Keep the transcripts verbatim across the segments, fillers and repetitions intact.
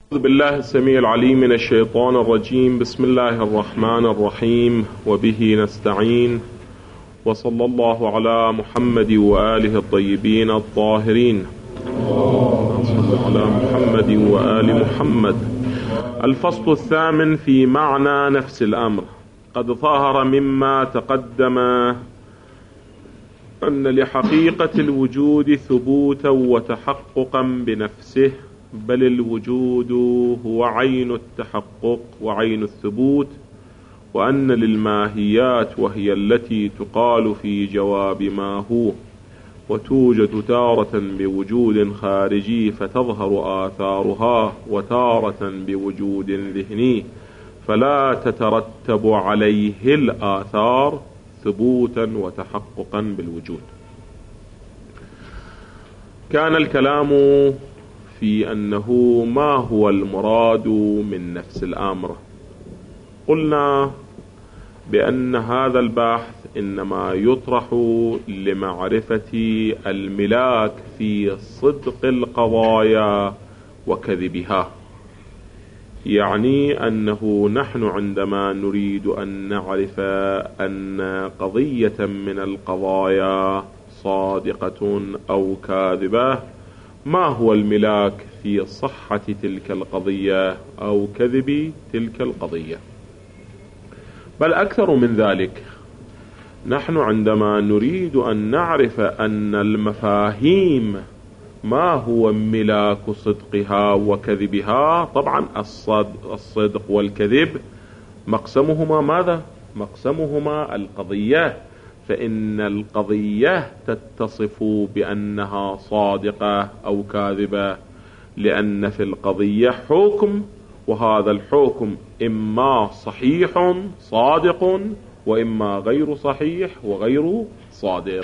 أعوذ بالله السميع العليم من الشيطان الرجيم. بسم الله الرحمن الرحيم، وبه نستعين، وصلى الله على محمد وآله الطيبين الطاهرين. صلى على محمد وآل محمد. الفصل الثامن في معنى نفس الأمر. قد ظهر مما تقدم أن لحقيقة الوجود ثبوتا وتحققا بنفسه، بل الوجود هو عين التحقق وعين الثبوت، وأن للماهيات وهي التي تقال في جواب ما هو، وتوجد تارة بوجود خارجي فتظهر آثارها، وتارة بوجود ذهني فلا تترتب عليه الآثار ثبوتا وتحققا بالوجود. كان الكلام في أنه ما هو المراد من نفس الأمر. قلنا بأن هذا البحث إنما يطرح لمعرفة الملاك في صدق القضايا وكذبها، يعني أنه نحن عندما نريد أن نعرف أن قضية من القضايا صادقة أو كاذبة، ما هو الملاك في صحة تلك القضية أو كذب تلك القضية؟ بل أكثر من ذلك، نحن عندما نريد أن نعرف أن المفاهيم ما هو ملاك صدقها وكذبها، طبعا الصدق والكذب مقسمهما ماذا؟ مقسمهما القضية، فإن القضية تتصف بأنها صادقة أو كاذبة، لأن في القضية حكم، وهذا الحكم إما صحيح صادق وإما غير صحيح وغير صادق.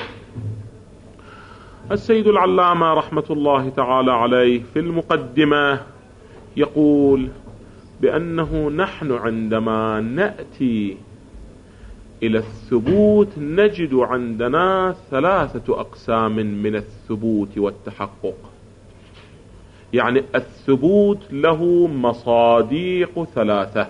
السيد العلامة رحمة الله تعالى عليه في المقدمة يقول بأنه نحن عندما نأتي إلى الثبوت نجد عندنا ثلاثة أقسام من الثبوت والتحقق. يعني الثبوت له مصاديق ثلاثة.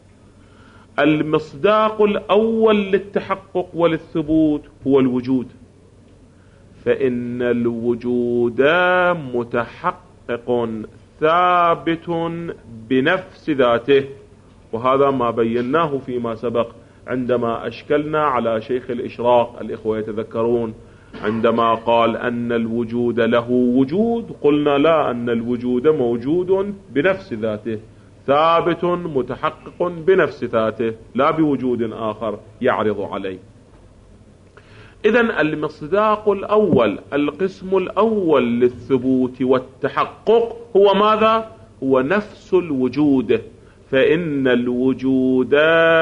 المصداق الأول للتحقق وللثبوت هو الوجود، فإن الوجود متحقق ثابت بنفس ذاته، وهذا ما بيناه فيما سبق عندما أشكلنا على شيخ الإشراق. الإخوة يتذكرون عندما قال أن الوجود له وجود، قلنا لا، أن الوجود موجود بنفس ذاته، ثابت متحقق بنفس ذاته، لا بوجود آخر يعرض عليه. إذن المصداق الأول، القسم الأول للثبوت والتحقق هو ماذا؟ هو نفس الوجود، فإن الوجود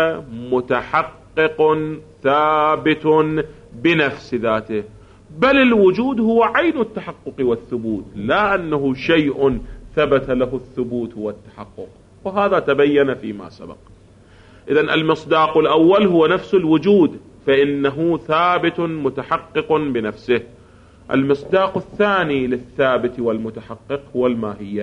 متحقق ثابت بنفس ذاته، بل الوجود هو عين التحقق والثبوت، لا أنه شيء ثبت له الثبوت والتحقق، وهذا تبين فيما سبق. إذن المصداق الأول هو نفس الوجود، فإنه ثابت متحقق بنفسه. المصداق الثاني للثابت والمتحقق هو الماهية،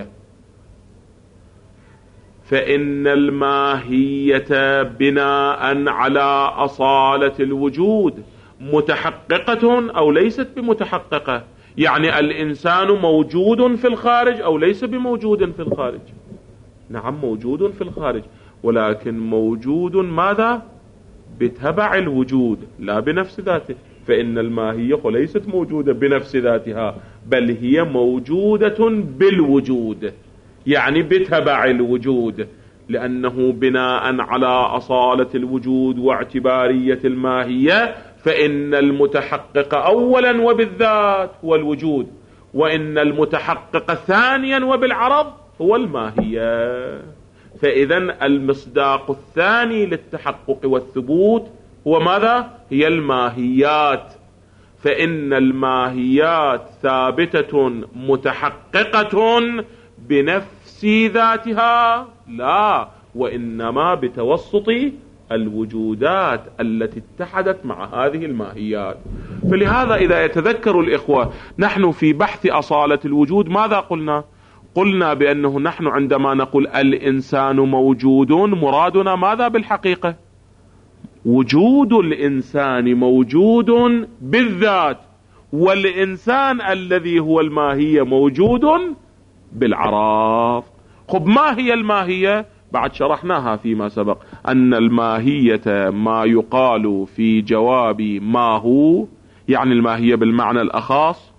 فإن الماهية بناء على أصالة الوجود متحققة أو ليست بمتحققة. يعني الإنسان موجود في الخارج أو ليس بموجود في الخارج؟ نعم موجود في الخارج، ولكن موجود ماذا؟ بتبع الوجود لا بنفس ذاته، فإن الماهية ليست موجودة بنفس ذاتها، بل هي موجودة بالوجود، يعني بتبع الوجود، لأنه بناء على أصالة الوجود واعتبارية الماهية، فإن المتحقق أولا وبالذات هو الوجود، وإن المتحقق ثانيا وبالعرض هو الماهية. فإذن المصداق الثاني للتحقق والثبوت هو ماذا؟ هي الماهيات، فإن الماهيات ثابتة متحققة بنفس ذاتها، لا، وإنما بتوسط الوجودات التي اتحدت مع هذه الماهيات. فلهذا إذا يتذكر الإخوة نحن في بحث أصالة الوجود ماذا قلنا؟ قلنا بأنه نحن عندما نقول الإنسان موجود مرادنا ماذا بالحقيقة؟ وجود الإنسان موجود بالذات، والإنسان الذي هو الماهية موجود بالعراف. خب ما هي الماهية؟ بعد شرحناها فيما سبق، أن الماهية ما يقال في جواب ما هو، يعني الماهية بالمعنى الأخص،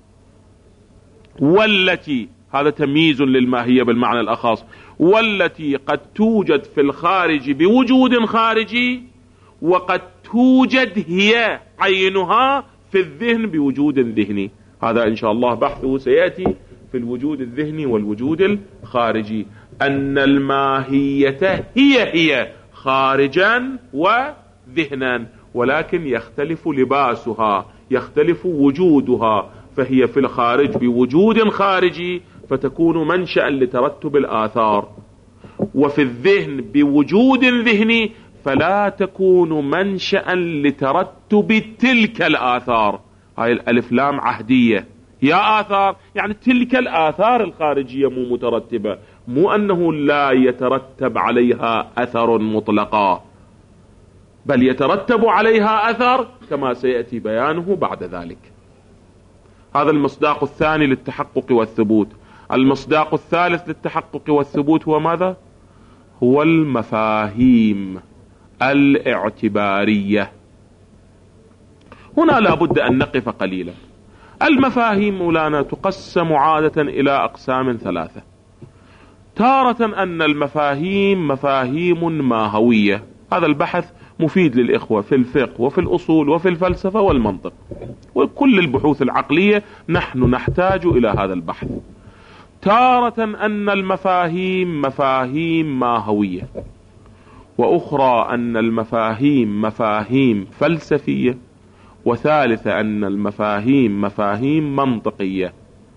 والتي، هذا تمييز للماهية بالمعنى الأخص، والتي قد توجد في الخارج بوجود خارجي، وقد توجد هي عينها في الذهن بوجود ذهني. هذا إن شاء الله بحثه سيأتي في الوجود الذهني والوجود الخارجي، أن الماهية هي هي خارجا وذهنا، ولكن يختلف لباسها، يختلف وجودها، فهي في الخارج بوجود خارجي فتكون منشأ لترتب الآثار، وفي الذهن بوجود ذهني فلا تكون منشأ لترتب تلك الآثار. هاي الألف لام عهدية، يا آثار يعني تلك الآثار الخارجية مو مترتبة، مو أنه لا يترتب عليها أثر مطلقا، بل يترتب عليها أثر كما سيأتي بيانه بعد ذلك. هذا المصداق الثاني للتحقق والثبوت. المصداق الثالث للتحقق والثبوت هو ماذا؟ هو المفاهيم الاعتبارية. هنا لابد أن نقف قليلا. المفاهيم مولانا تقسم عادة إلى أقسام ثلاثة. تارة أن المفاهيم مفاهيم ماهوية، هذا البحث مفيد للإخوة في الفقه وفي الأصول وفي الفلسفة والمنطق وكل البحوث العقلية، نحن نحتاج إلى هذا البحث. تارة أن المفاهيم مفاهيم ماهوية، وأخرى أن المفاهيم مفاهيم فلسفية، وثالثة أن المفاهيم مفاهيم منطقية.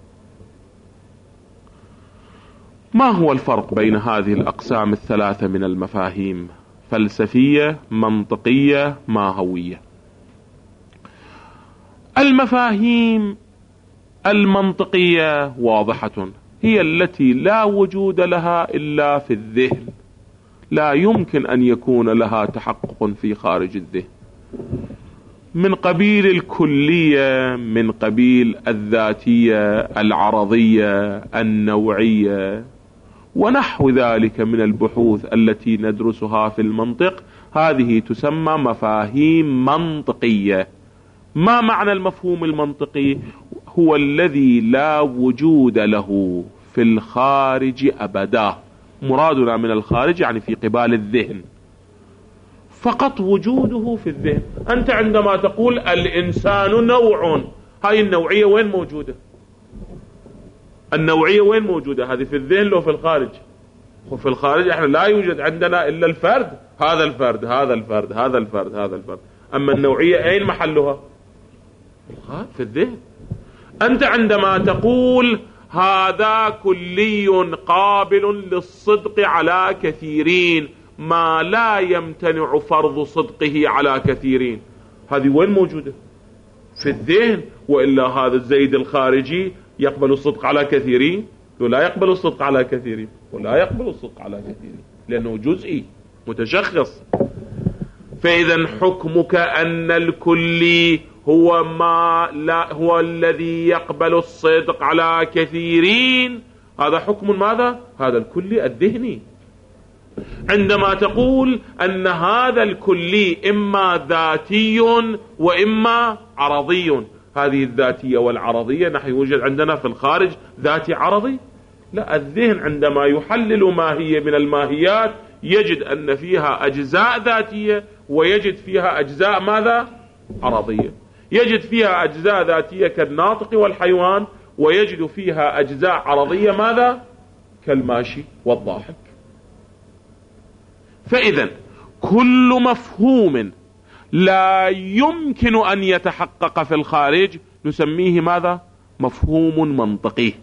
ما هو الفرق بين هذه الأقسام الثلاثة من المفاهيم؟ فلسفية، منطقية، ماهوية. المفاهيم المنطقية واضحة، هي التي لا وجود لها إلا في الذهن، لا يمكن أن يكون لها تحقق في خارج الذهن، من قبيل الكلية، من قبيل الذاتية، العرضية، النوعية، ونحو ذلك من البحوث التي ندرسها في المنطق. هذه تسمى مفاهيم منطقية. ما معنى المفهوم المنطقي؟ هو الذي لا وجود له في الخارج أبدا. مرادنا من الخارج يعني في قبال الذهن، فقط وجوده في الذهن. أنت عندما تقول الإنسان نوع، هاي النوعية وين موجودة؟ النوعية وين موجودة؟ هذه في الذهن لو في الخارج؟ وفي الخارج احنا لا يوجد عندنا إلا الفرد، هذا الفرد هذا الفرد هذا الفرد هذا الفرد. أما النوعية أين محلها؟ في الذهن. أنت عندما تقول هذا كلي قابل للصدق على كثيرين، ما لا يمتنع فرض صدقه على كثيرين، هذه وين موجودة؟ في الذهن. وإلا هذا الزيد الخارجي يقبل الصدق على كثيرين ولا يقبل الصدق على كثيرين؟ ولا يقبل الصدق على كثيرين لأنه جزئي متشخص. فإذا حكمك أن الكلي هو ما لا هو الذي يقبل الصدق على كثيرين، هذا حكم ماذا؟ هذا الكلي الذهني. عندما تقول أن هذا الكلي إما ذاتي وإما عرضي، هذه الذاتية والعرضية نحن يوجد عندنا في الخارج ذاتي عرضي؟ لا، الذهن عندما يحلل ماهية من الماهيات يجد أن فيها أجزاء ذاتية ويجد فيها أجزاء ماذا؟ عرضية. يجد فيها أجزاء ذاتية كالناطق والحيوان، ويجد فيها أجزاء عرضية ماذا؟ كالماشي والضاحك. فإذا كل مفهوم لا يمكن أن يتحقق في الخارج نسميه ماذا؟ مفهوم منطقي.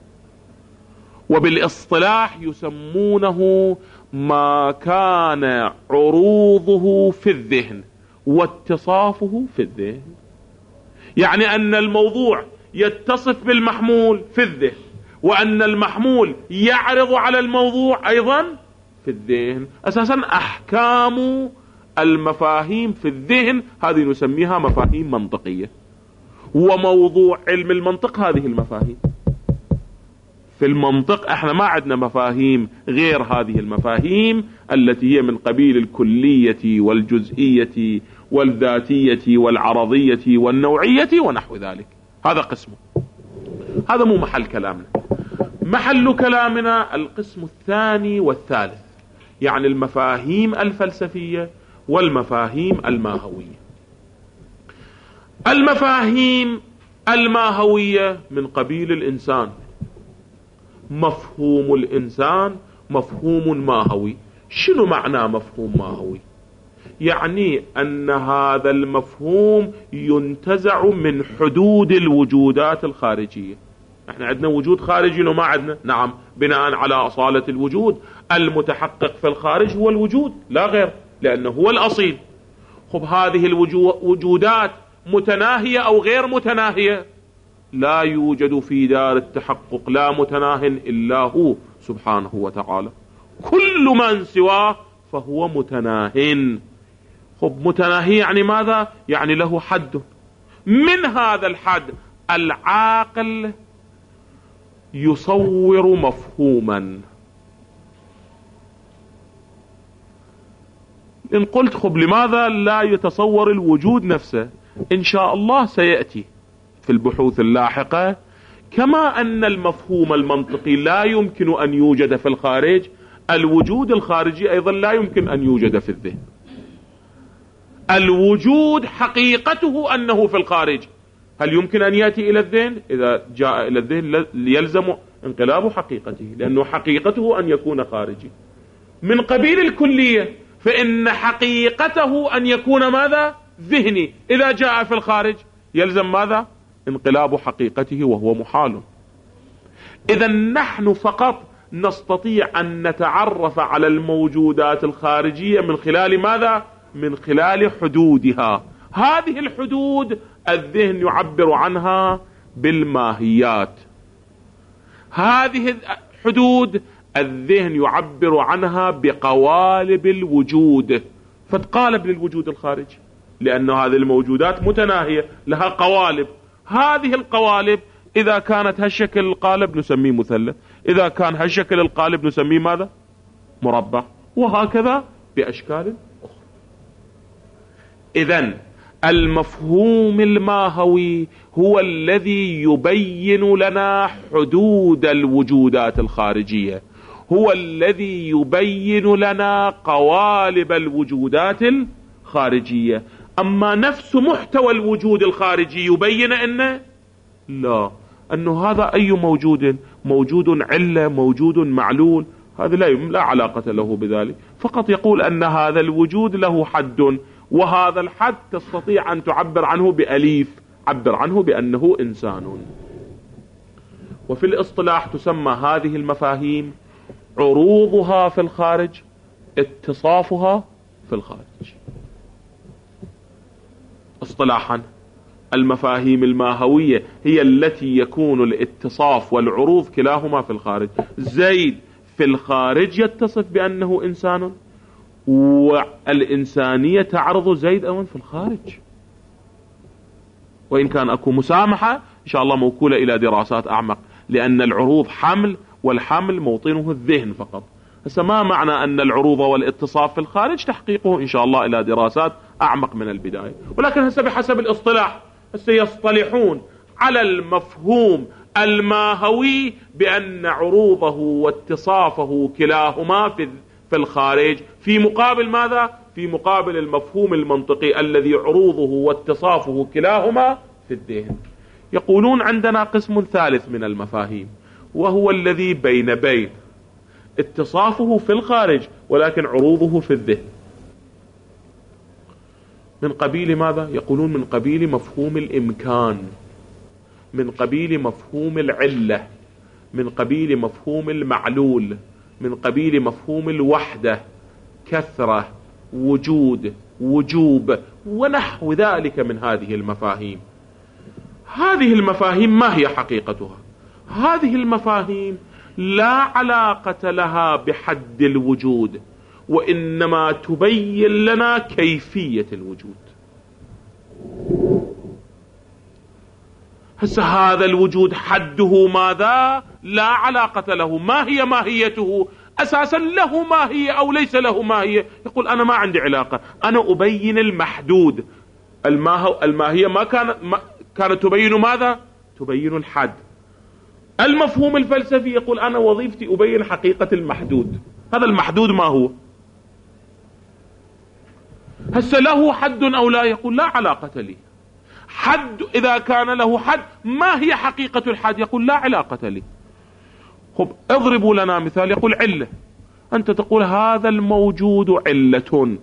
وبالاصطلاح يسمونه ما كان عروضه في الذهن واتصافه في الذهن، يعني أن الموضوع يتصف بالمحمول في الذهن وأن المحمول يعرض على الموضوع أيضا في الذهن. أساسا أحكام المفاهيم في الذهن هذه نسميها مفاهيم منطقية، وموضوع علم المنطق هذه المفاهيم. في المنطق احنا ما عندنا مفاهيم غير هذه المفاهيم التي هي من قبيل الكلية والجزئية والذاتية والعرضية والنوعية ونحو ذلك. هذا قسمه، هذا مو محل كلامنا. محل كلامنا القسم الثاني والثالث، يعني المفاهيم الفلسفية والمفاهيم الماهوية. المفاهيم الماهوية من قبيل الإنسان. مفهوم الإنسان مفهوم ماهوي. شنو معنى مفهوم ماهوي؟ يعني أن هذا المفهوم ينتزع من حدود الوجودات الخارجية. احنا عندنا وجود خارجي وما عندنا؟ نعم، بناء على أصالة الوجود المتحقق في الخارج هو الوجود لا غير، لأنه هو الأصيل. خب هذه الوجودات متناهية أو غير متناهية؟ لا يوجد في دار التحقق لا متناه إلا هو سبحانه وتعالى. كل من سواه فهو متناه. خب متناهي يعني ماذا؟ يعني له حد. من هذا الحد العاقل يصور مفهوما. إن قلت خب لماذا لا يتصور الوجود نفسه؟ إن شاء الله سيأتي في البحوث اللاحقة. كما أن المفهوم المنطقي لا يمكن أن يوجد في الخارج، الوجود الخارجي أيضا لا يمكن أن يوجد في الذهن. الوجود حقيقته أنه في الخارج، هل يمكن أن يأتي إلى الذهن؟ إذا جاء إلى الذهن يلزم انقلاب حقيقته، لأنه حقيقته أن يكون خارجي. من قبيل الكلية فإن حقيقته أن يكون ماذا؟ ذهني. إذا جاء في الخارج يلزم ماذا؟ انقلاب حقيقته، وهو محال. إذا نحن فقط نستطيع أن نتعرف على الموجودات الخارجية من خلال ماذا؟ من خلال حدودها. هذه الحدود الذهن يعبر عنها بالماهيات. هذه الحدود الذهن يعبر عنها بقوالب الوجود، فتقالب للوجود الخارجي، لأن هذه الموجودات متناهية لها قوالب. هذه القوالب إذا كانت هالشكل القالب نسميه مثلث، إذا كان هالشكل القالب نسميه ماذا؟ مربع، وهكذا بأشكال أخرى. إذن المفهوم الماهوي هو الذي يبين لنا حدود الوجودات الخارجية، هو الذي يبين لنا قوالب الوجودات الخارجية. أما نفس محتوى الوجود الخارجي يبين أنه لا، أنه هذا أي موجود، موجود علة، موجود معلول، هذا لا لا علاقة له بذلك. فقط يقول أن هذا الوجود له حد، وهذا الحد تستطيع أن تعبر عنه بأليف، عبر عنه بأنه إنسان. وفي الاصطلاح تسمى هذه المفاهيم عروضها في الخارج، اتصافها في الخارج. اصطلاحا المفاهيم الماهوية هي التي يكون الاتصاف والعروض كلاهما في الخارج. زيد في الخارج يتصف بأنه إنسان، والإنسانية تعرض زيد أيضا في الخارج. وإن كان أكو مسامحة إن شاء الله موكولة إلى دراسات أعمق، لأن العروض حمل، والحمل موطنه الذهن فقط. هسه ما معنى أن العروض والاتصاف في الخارج؟ تحقيقه إن شاء الله إلى دراسات أعمق من البداية. ولكن هسه بحسب الاصطلاح هسه يصطلحون على المفهوم الماهوي بأن عروضه واتصافه كلاهما في في الخارج، في مقابل ماذا؟ في مقابل المفهوم المنطقي الذي عروضه واتصافه كلاهما في الذهن. يقولون عندنا قسم ثالث من المفاهيم، وهو الذي بين بين، اتصافه في الخارج ولكن عروضه في الذهن. من قبيل ماذا؟ يقولون من قبيل مفهوم الإمكان، من قبيل مفهوم العلة، من قبيل مفهوم المعلول، من قبيل مفهوم الوحدة، كثرة، وجود، وجوب، ونحو ذلك من هذه المفاهيم. هذه المفاهيم ما هي حقيقتها؟ هذه المفاهيم لا علاقة لها بحد الوجود، وإنما تبين لنا كيفية الوجود. هسه هذا الوجود حده ماذا؟ لا علاقة له. ما هي ماهيته؟ أساسا له ماهية أو ليس له ماهية؟ يقول أنا ما عندي علاقة، أنا أبين المحدود. الماهية ما كانت ما كانت تبين ماذا؟ تبين الحد. المفهوم الفلسفي يقول أنا وظيفتي أبين حقيقة المحدود. هذا المحدود ما هو؟ هسه له حد أو لا؟ يقول لا علاقة لي. حد إذا كان له حد، ما هي حقيقة الحد؟ يقول لا علاقة لي. خب اضربوا لنا مثال. يقول علة. أنت تقول هذا الموجود علة،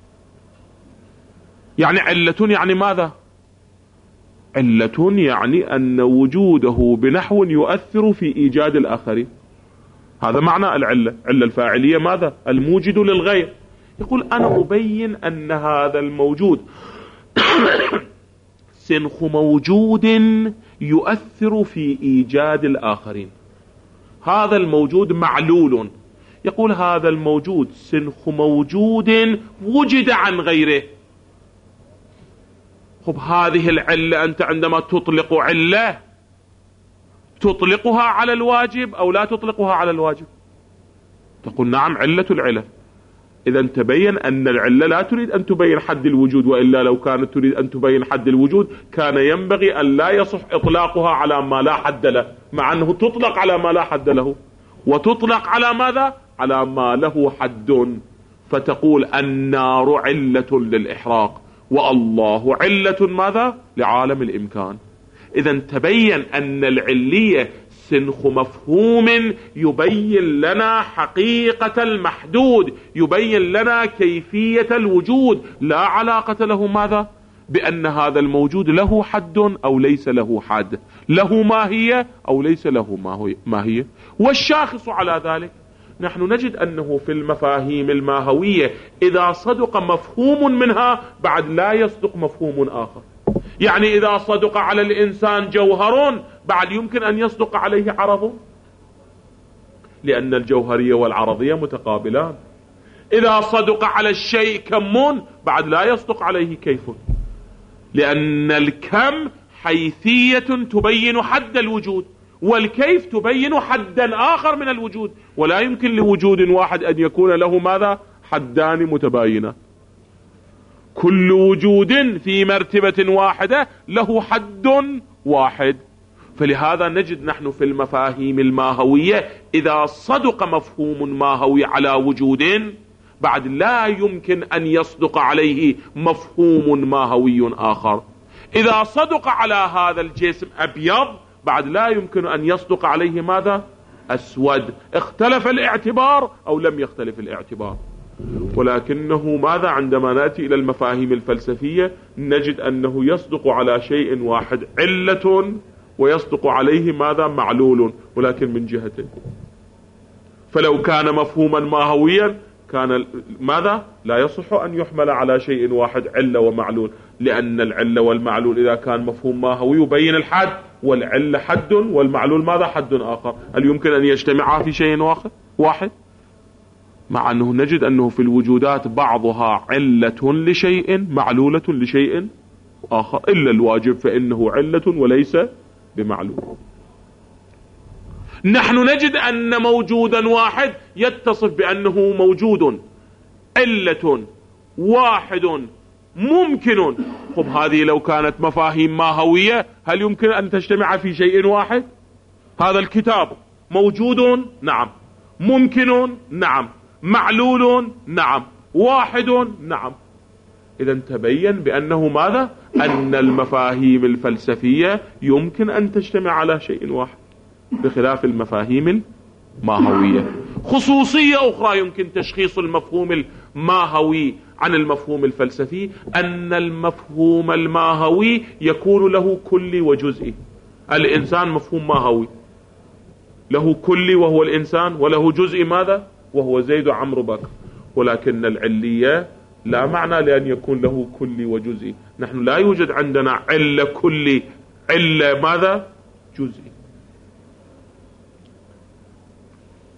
يعني علة يعني ماذا؟ علة يعني أن وجوده بنحو يؤثر في إيجاد الآخرين. هذا معنى العلة. علة الفاعلية ماذا؟ الموجد للغير. يقول أنا أبين أن هذا الموجود سنخ موجود يؤثر في إيجاد الآخرين. هذا الموجود معلول. يقول هذا الموجود سنخ موجود وجد عن غيره. خب هذه العلة أنت عندما تطلق علة تطلقها على الواجب أو لا تطلقها على الواجب؟ تقول نعم علة العلة. إذا تبين أن العلة لا تريد أن تبين حد الوجود، وإلا لو كانت تريد أن تبين حد الوجود كان ينبغي أن لا يصح إطلاقها على ما لا حد له، مع أنه تطلق على ما لا حد له، وتطلق على ماذا؟ على ما له حد. فتقول النار علة للإحراق، والله علة ماذا؟ لعالم الإمكان. إذا تبين أن العلية سنخ مفهوم يبين لنا حقيقة المحدود، يبين لنا كيفية الوجود، لا علاقة له ماذا؟ بأن هذا الموجود له حد أو ليس له حد، له ماهية أو ليس له ماهية. والشاخص على ذلك نحن نجد أنه في المفاهيم الماهوية إذا صدق مفهوم منها بعد لا يصدق مفهوم آخر. يعني إذا صدق على الإنسان جوهر بعد يمكن أن يصدق عليه عرض، لأن الجوهرية والعرضية متقابلان. إذا صدق على الشيء كم بعد لا يصدق عليه كيف، لأن الكم حيثية تبين حد الوجود، والكيف تبين حدا آخر من الوجود، ولا يمكن لوجود واحد أن يكون له ماذا؟ حدان متباينان. كل وجود في مرتبة واحدة له حد واحد. فلهذا نجد نحن في المفاهيم الماهوية إذا صدق مفهوم ماهوي على وجود بعد لا يمكن أن يصدق عليه مفهوم ماهوي آخر. إذا صدق على هذا الجسم أبيض بعد لا يمكن أن يصدق عليه ماذا؟ أسود. اختلف الاعتبار أو لم يختلف الاعتبار. ولكنه ماذا؟ عندما نأتي إلى المفاهيم الفلسفية نجد أنه يصدق على شيء واحد علة، ويصدق عليه ماذا؟ معلول، ولكن من جهته. فلو كان مفهوما ماهويا كان ماذا؟ لا يصح أن يحمل على شيء واحد علة ومعلول، لأن العلة والمعلول إذا كان مفهوم ماهوي يبين الحد، والعلة حد والمعلول ماذا؟ حد آخر. هل يمكن أن يجتمعا في شيء واحد؟ مع أنه نجد أنه في الوجودات بعضها علة لشيء معلولة لشيء آخر، إلا الواجب فإنه علة وليس بمعلول. نحن نجد أن موجودا واحد يتصف بأنه موجود علة واحد ممكن. خب هذه لو كانت مفاهيم ماهوية هل يمكن أن تجتمع في شيء واحد؟ هذا الكتاب موجود نعم، ممكن نعم، معلول نعم، واحد نعم. إذا تبين بأنه ماذا؟ أن المفاهيم الفلسفية يمكن أن تجتمع على شيء واحد بخلاف المفاهيم الماهوية. خصوصية أخرى يمكن تشخيص المفهوم الماهوي عن المفهوم الفلسفي، أن المفهوم الماهوي يكون له كلي وجزئي. الإنسان مفهوم ماهوي له كلي وهو الإنسان، وله جزئي ماذا؟ وهو زيد وعمرو بكر. ولكن العلية لا معنى لأن يكون له كلي وجزئي. نحن لا يوجد عندنا علة كلي، علة ماذا؟ جزئي.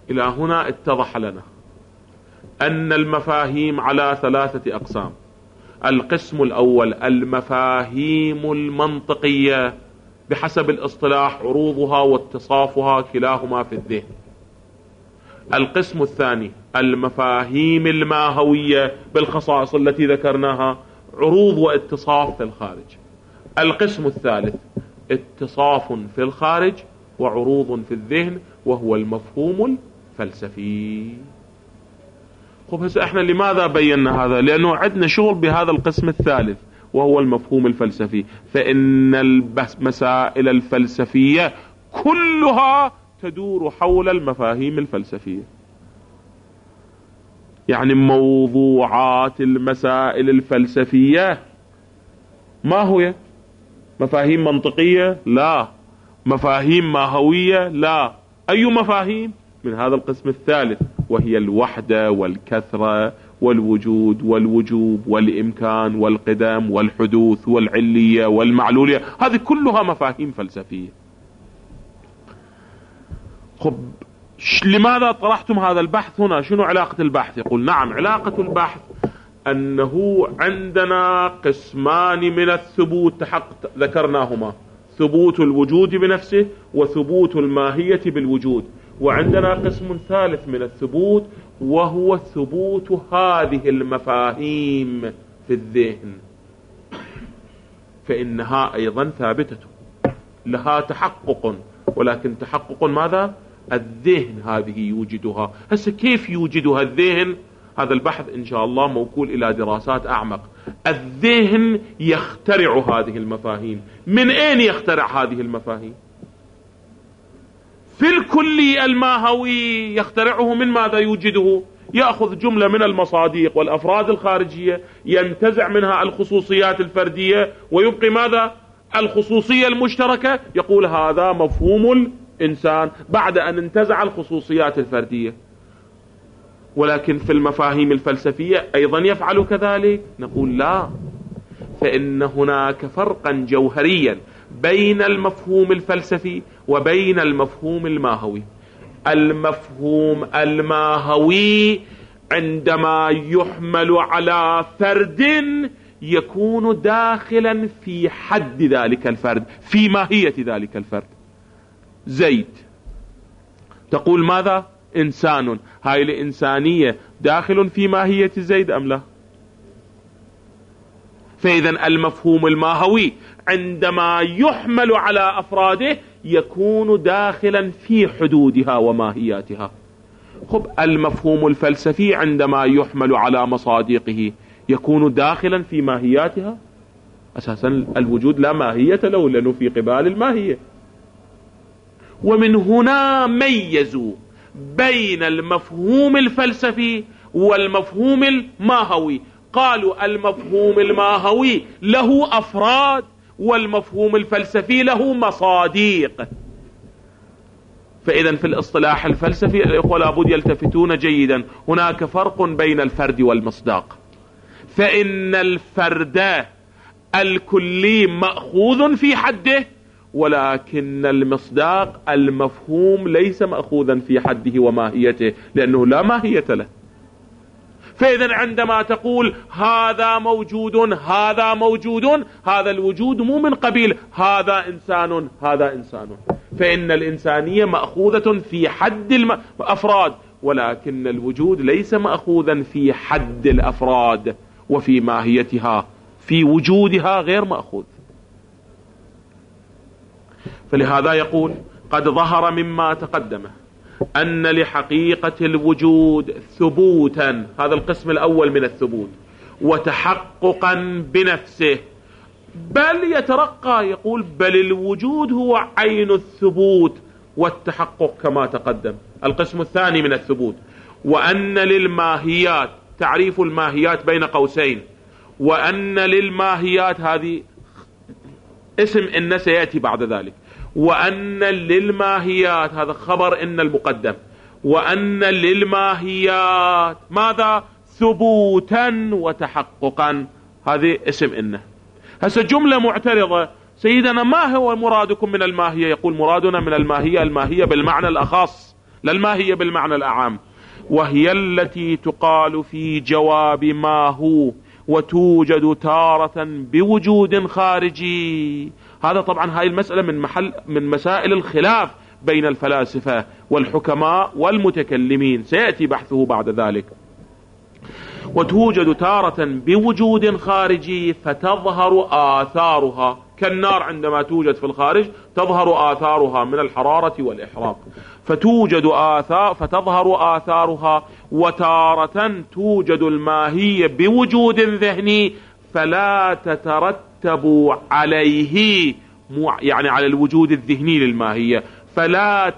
إلى هنا اتضح لنا أن المفاهيم على ثلاثة أقسام. القسم الأول المفاهيم المنطقية بحسب الاصطلاح عروضها واتصافها كلاهما في الذهن. القسم الثاني المفاهيم الماهوية بالخصائص التي ذكرناها، عروض واتصاف في الخارج. القسم الثالث اتصاف في الخارج وعروض في الذهن، وهو المفهوم الفلسفي. خب هسه احنا لماذا بينا هذا؟ لأنه عندنا شغل بهذا القسم الثالث وهو المفهوم الفلسفي. فإن المسائل الفلسفية كلها تدور حول المفاهيم الفلسفية. يعني موضوعات المسائل الفلسفية ما هو؟ مفاهيم منطقية؟ لا. مفاهيم ماهوية؟ لا. أي مفاهيم؟ من هذا القسم الثالث، وهي الوحدة والكثرة والوجود والوجوب والإمكان والقدم والحدوث والعلية والمعلولية. هذه كلها مفاهيم فلسفية. خب لماذا طرحتم هذا البحث هنا؟ شنو علاقة البحث؟ يقول نعم، علاقة البحث أنه عندنا قسمان من الثبوت تحقق ذكرناهما: ثبوت الوجود بنفسه وثبوت الماهية بالوجود. وعندنا قسم ثالث من الثبوت وهو ثبوت هذه المفاهيم في الذهن، فإنها أيضا ثابتة لها تحقق، ولكن تحقق ماذا؟ الذهن هذه يوجدها. هسه كيف يوجدها الذهن؟ هذا البحث إن شاء الله موكول إلى دراسات أعمق. الذهن يخترع هذه المفاهيم. من أين يخترع هذه المفاهيم؟ في الكلي الماهوي يخترعه. من ماذا يوجده؟ يأخذ جملة من المصادق والأفراد الخارجية، ينتزع منها الخصوصيات الفردية ويبقي ماذا؟ الخصوصية المشتركة. يقول هذا مفهوم الإنسان بعد أن انتزع الخصوصيات الفردية. ولكن في المفاهيم الفلسفية أيضا يفعل كذلك؟ نقول لا، فإن هناك فرقا جوهريا بين المفهوم الفلسفي وبين المفهوم الماهوي. المفهوم الماهوي عندما يحمل على فرد يكون داخلا في حد ذلك الفرد، في ماهية ذلك الفرد. زيد تقول ماذا؟ إنسان. هاي الإنسانية داخل في ماهية زيد أم لا؟ فإذا المفهوم الماهوي عندما يحمل على أفراده يكون داخلا في حدودها وماهياتها. خب المفهوم الفلسفي عندما يحمل على مصادقه يكون داخلا في ماهياتها. أساسا الوجود لا ماهية له لأنه في قبال الماهية. ومن هنا ميزوا بين المفهوم الفلسفي والمفهوم الماهوي. قالوا المفهوم الماهوي له أفراد والمفهوم الفلسفي له مصادق. فإذا في الاصطلاح الفلسفي الإخوة لابد يلتفتون جيدا، هناك فرق بين الفرد والمصداق. فإن الفرد الكلي مأخوذ في حده، ولكن المصداق المفهوم ليس مأخوذا في حده وماهيته لأنه لا ماهية له. فإذا عندما تقول هذا موجود هذا موجود، هذا الوجود مو من قبيل هذا إنسان هذا إنسان. فإن الإنسانية مأخوذة في حد الأفراد، ولكن الوجود ليس مأخوذا في حد الأفراد وفي ماهيتها، في وجودها غير مأخوذ. فلهذا يقول قد ظهر مما تقدمه أن لحقيقة الوجود ثبوتا، هذا القسم الأول من الثبوت، وتحققا بنفسه، بل يترقى يقول بل الوجود هو عين الثبوت والتحقق كما تقدم. القسم الثاني من الثبوت، وأن للماهيات، تعريف الماهيات بين قوسين، وأن للماهيات هذه اسم إن سيأتي بعد ذلك، وأن للماهيات هذا خبر إن المقدم، وأن للماهيات ماذا؟ ثبوتا وتحققا، هذه اسم إنه. هسه جملة معترضة، سيدنا ما هو مرادكم من الماهية؟ يقول مرادنا من الماهية الماهية بالمعنى الأخص، لا الماهية بالمعنى الأعم. وهي التي تقال في جواب ما هو وتوجد تارة بوجود خارجي. هذا طبعا هاي المسألة من محل من مسائل الخلاف بين الفلاسفة والحكماء والمتكلمين، سيأتي بحثه بعد ذلك. وتوجد تارة بوجود خارجي فتظهر آثارها كالنار، عندما توجد في الخارج تظهر آثارها من الحرارة والإحراق، فتوجد آثار فتظهر آثارها. وتارة توجد الماهية بوجود ذهني فلا تترتب عليه، يعني على الوجود الذهني للماهية، فلا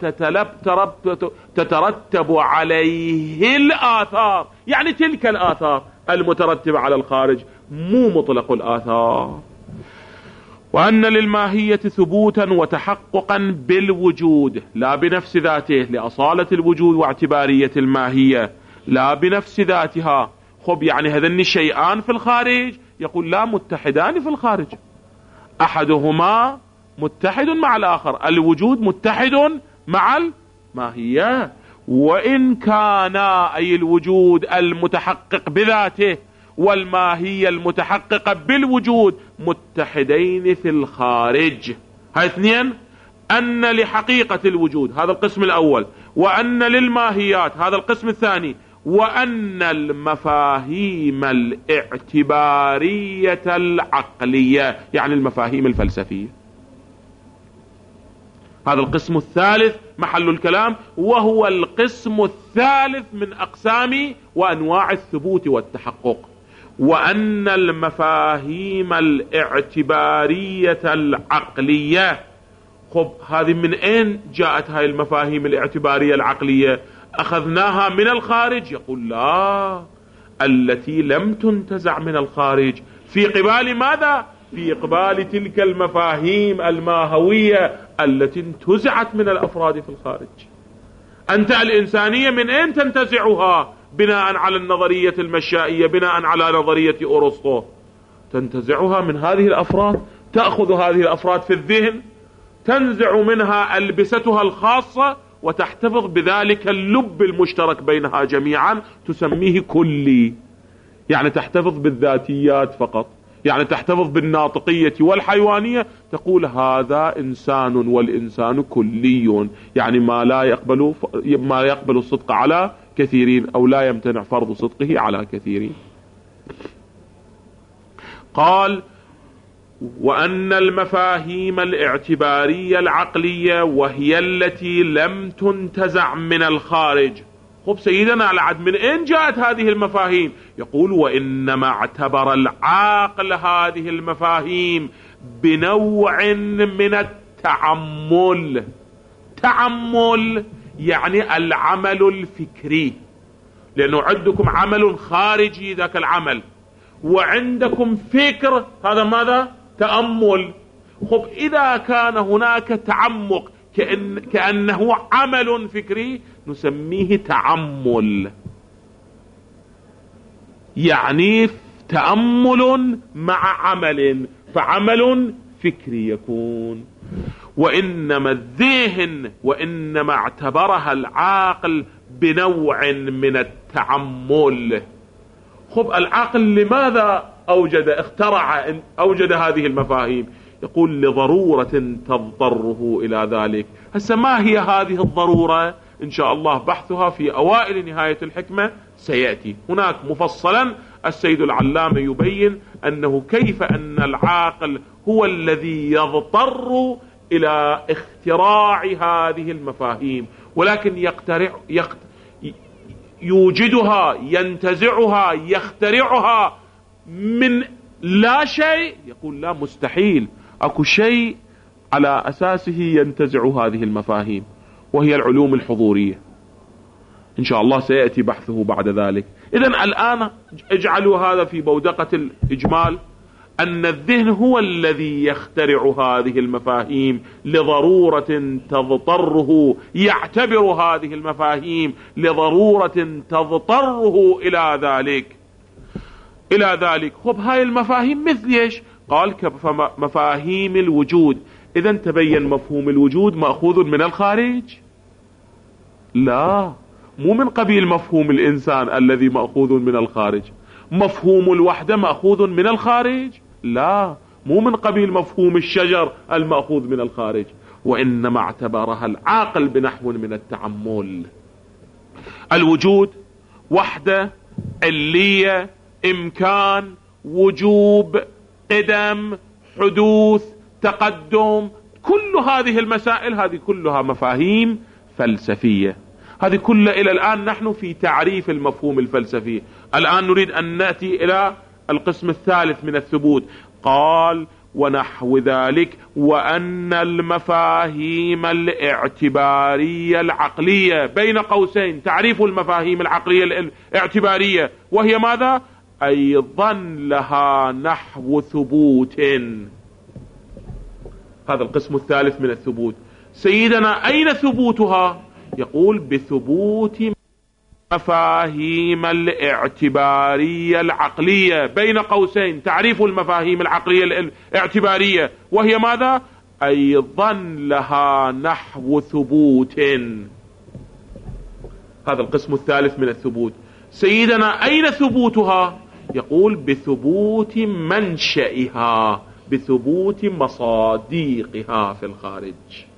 تترتب عليه الآثار، يعني تلك الآثار المترتبة على الخارج، مو مطلق الآثار. وأن للماهية ثبوتا وتحققا بالوجود لا بنفس ذاته، لأصالة الوجود واعتبارية الماهية لا بنفس ذاتها. خب يعني هذين الشيئان في الخارج، يقول لا، متحدان في الخارج، أحدهما متحد مع الآخر، الوجود متحد مع الماهية. وإن كان أي الوجود المتحقق بذاته والماهية المتحققة بالوجود متحدين في الخارج. هاي اثنين، أن لحقيقة الوجود هذا القسم الأول، وأن للماهيات هذا القسم الثاني، وأن المفاهيم الاعتبارية العقلية يعني المفاهيم الفلسفية، هذا القسم الثالث محل الكلام، وهو القسم الثالث من أقسام وأنواع الثبوت والتحقق. وأن المفاهيم الاعتبارية العقلية، خب هذه من أين جاءت هاي المفاهيم الاعتبارية العقلية؟ أخذناها من الخارج؟ يقول لا، التي لم تنتزع من الخارج. في قبال ماذا؟ في قبال تلك المفاهيم الماهوية التي انتزعت من الأفراد في الخارج. أنت الإنسانية من أين تنتزعها؟ بناء على النظرية المشائية، بناء على نظرية أرسطو، تنتزعها من هذه الأفراد، تأخذ هذه الأفراد في الذهن، تنزع منها ألبستها الخاصة وتحتفظ بذلك اللب المشترك بينها جميعا، تسميه كلي، يعني تحتفظ بالذاتيات فقط، يعني تحتفظ بالناطقية والحيوانية، تقول هذا إنسان والإنسان كلي، يعني ما لا يقبل ما يقبل الصدق على كثيرين أو لا يمتنع فرض صدقه على كثيرين. قال وأن المفاهيم الاعتبارية العقلية وهي التي لم تنتزع من الخارج. خب سيدنا العد من أين جاءت هذه المفاهيم؟ يقول وإنما اعتبر العاقل هذه المفاهيم بنوع من التعمل. تعمل يعني العمل الفكري، لأنه عندكم عمل خارجي ذاك العمل، وعندكم فكر، هذا ماذا؟ تأمل. خب إذا كان هناك تعمق كأن كأنه عمل فكري نسميه تعمل، يعني تأمل مع عمل، فعمل فكري يكون. وإنما الذهن وإنما اعتبرها العاقل بنوع من التعمل. خب العقل لماذا أوجد اخترع أوجد هذه المفاهيم؟ يقول لضرورة تضطره إلى ذلك. هسه ما هي هذه الضرورة؟ إن شاء الله بحثها في أوائل نهاية الحكمة سيأتي هناك مفصلا. السيد العلامة يبين أنه كيف أن العاقل هو الذي يضطر إلى اختراع هذه المفاهيم، ولكن يقترع يقت يوجدها، ينتزعها، يخترعها من لا شيء. يقول لا، مستحيل، اكو شيء على اساسه ينتزع هذه المفاهيم، وهي العلوم الحضورية. ان شاء الله سيأتي بحثه بعد ذلك. اذن الان اجعلوا هذا في بودقة الاجمال، ان الذهن هو الذي يخترع هذه المفاهيم لضرورة تضطره، يعتبر هذه المفاهيم لضرورة تضطره الى ذلك الى ذلك. خب هاي المفاهيم مثل ايش؟ قال كمفاهيم الوجود. اذا تبين مفهوم الوجود مأخوذ من الخارج؟ لا، مو من قبيل مفهوم الإنسان الذي مأخوذ من الخارج. مفهوم الوحدة مأخوذ من الخارج؟ لا، مو من قبيل مفهوم الشجر المأخوذ من الخارج، وإنما اعتبرها العاقل بنحو من التعمل. الوجود وحدة، علية، إمكان، وجوب، قدم، حدوث، تقدم، كل هذه المسائل هذه كلها مفاهيم فلسفية. هذه كلها إلى الآن نحن في تعريف المفهوم الفلسفي. الآن نريد أن نأتي إلى القسم الثالث من الثبوت. قال: ونحو ذلك، وأن المفاهيم الاعتبارية العقلية، بين قوسين تعريف المفاهيم العقلية الاعتبارية، وهي ماذا؟ أيضا لها نحو ثبوت. هذا القسم الثالث من الثبوت. سيدنا أين ثبوتها؟ يقول: بثبوت مفاهيم الاعتبارية العقلية، بين قوسين تعريف المفاهيم العقلية الاعتبارية، وهي ماذا؟ أيضا لها نحو ثبوت. هذا القسم الثالث من الثبوت. سيدنا أين ثبوتها؟ يقول: بثبوت منشئها، بثبوت مصاديقها في الخارج.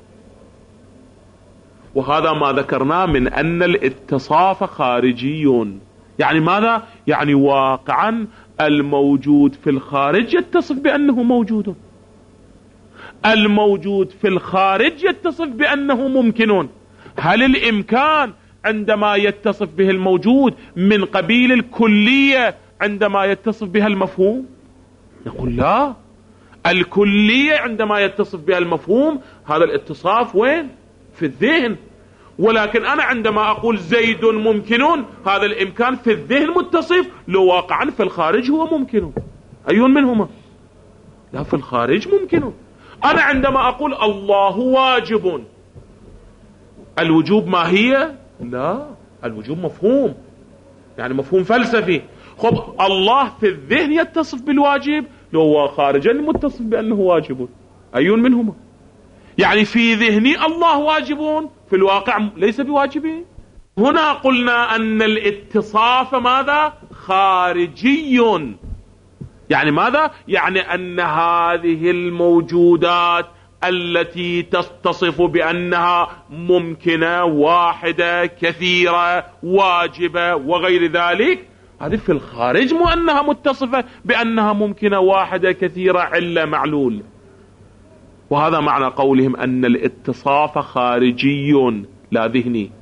وهذا ما ذكرناه من أن الاتصاف خارجي. يعني ماذا؟ يعني واقعا الموجود في الخارج يتصف بأنه موجود، الموجود في الخارج يتصف بأنه ممكن. هل الإمكان عندما يتصف به الموجود من قبيل الكلية عندما يتصف بها المفهوم؟ يقول لا، الكلية عندما يتصف بها المفهوم هذا الاتصاف وين؟ في الذهن. ولكن أنا عندما أقول زيد ممكن، هذا الإمكان في الذهن متصف، لو واقعا في الخارج هو ممكن. أي منهما؟ لا، في الخارج ممكن. أنا عندما أقول الله واجب، الوجوب ما هي؟ لا، الوجوب مفهوم، يعني مفهوم فلسفي. خب الله في الذهن يتصف بالواجب، لو هو خارجا متصف بأنه واجب. أي منهما؟ يعني في ذهني الله واجب، في الواقع ليس بواجب. هنا قلنا أن الاتصاف ماذا؟ خارجي. يعني ماذا؟ يعني أن هذه الموجودات التي تتصف بأنها ممكنة، واحدة، كثيرة، واجبة وغير ذلك، هذه في الخارج مو أنها متصفة بأنها ممكنة، واحدة، كثيرة، علة، معلول. وهذا معنى قولهم أن الاتصاف خارجي لا ذهني.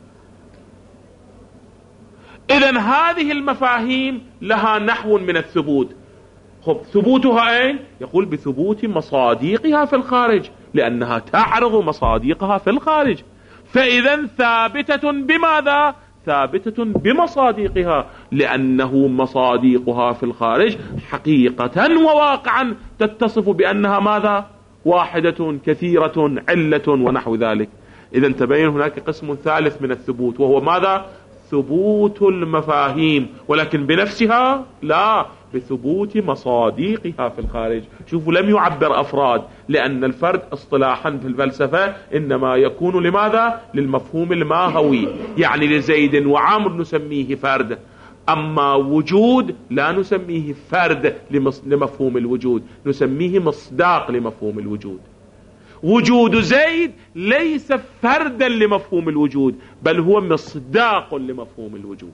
إذن هذه المفاهيم لها نحو من الثبوت. خب ثبوتها أين؟ يقول: بثبوت مصاديقها في الخارج، لأنها تعرض مصاديقها في الخارج. فإذا ثابتة بماذا؟ ثابتة بمصاديقها، لأنه مصاديقها في الخارج حقيقة وواقعا تتصف بأنها ماذا؟ واحدة، كثيرة، علة ونحو ذلك. إذا تبين هناك قسم ثالث من الثبوت، وهو ماذا؟ ثبوت المفاهيم، ولكن بنفسها لا، بثبوت مصاديقها في الخارج. شوفوا، لم يعبر أفراد، لأن الفرد اصطلاحا في الفلسفة إنما يكون لماذا؟ للمفهوم الماهوي، يعني لزيد وعامر نسميه فرد، أما وجود لا نسميه فرد لمفهوم الوجود، نسميه مصداق لمفهوم الوجود. وجود زيد ليس فردا لمفهوم الوجود، بل هو مصداق لمفهوم الوجود.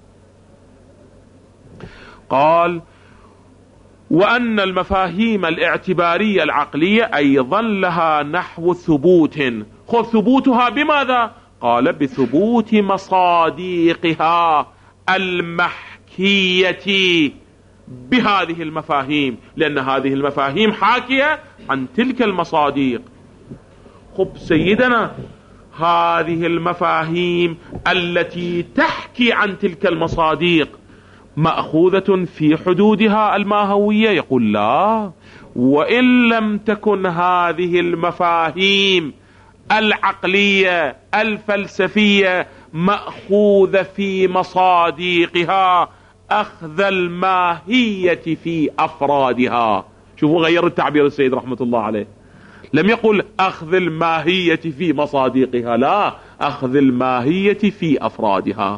قال: وأن المفاهيم الاعتبارية العقلية أيضا لها نحو ثبوت. خذ ثبوتها بماذا؟ قال: بثبوت مصاديقها المحكية بهذه المفاهيم، لأن هذه المفاهيم حاكية عن تلك المصاديق. خب سيدنا، هذه المفاهيم التي تحكي عن تلك المصاديق مأخوذة في حدودها الماهوية؟ يقول لا، وإن لم تكن هذه المفاهيم العقلية الفلسفية مأخوذة في مصاديقها أخذ الماهية في أفرادها. شوفوا غير التعبير السيد رحمة الله عليه، لم يقل أخذ الماهية في مصادقها، لا، أخذ الماهية في أفرادها.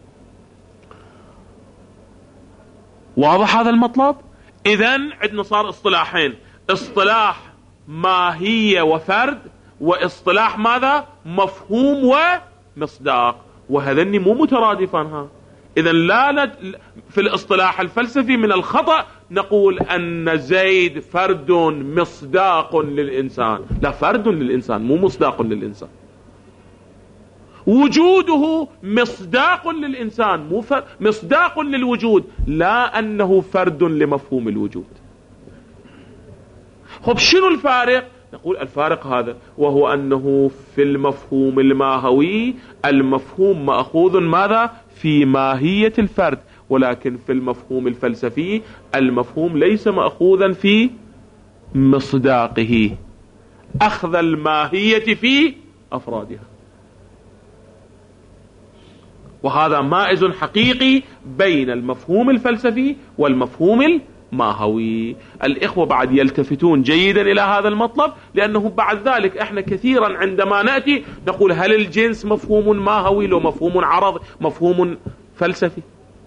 واضح هذا المطلب؟ إذن عندنا صار اصطلاحين، اصطلاح ماهية وفرد، واصطلاح ماذا؟ مفهوم ومصداق، وهذني مو مترادفان. إذن لا ند... في الاصطلاح الفلسفي من الخطأ نقول أن زيد فرد مصداق للإنسان، لا، فرد للإنسان مو مصداق للإنسان. وجوده مصداق للإنسان مو فر... مصداق للوجود، لا أنه فرد لمفهوم الوجود. خب شنو الفارق؟ نقول الفارق هذا، وهو أنه في المفهوم الماهوي المفهوم مأخوذ ماذا؟ في ماهية الفرد، ولكن في المفهوم الفلسفي المفهوم ليس مأخوذا في مصداقه، أخذ الماهية في أفرادها. وهذا مائز حقيقي بين المفهوم الفلسفي والمفهوم الماهوي. الإخوة بعد يلتفتون جيدا إلى هذا المطلب، لأنه بعد ذلك احنا كثيرا عندما نأتي نقول هل الجنس مفهوم ماهوي لو مفهوم عرض مفهوم فلسفي؟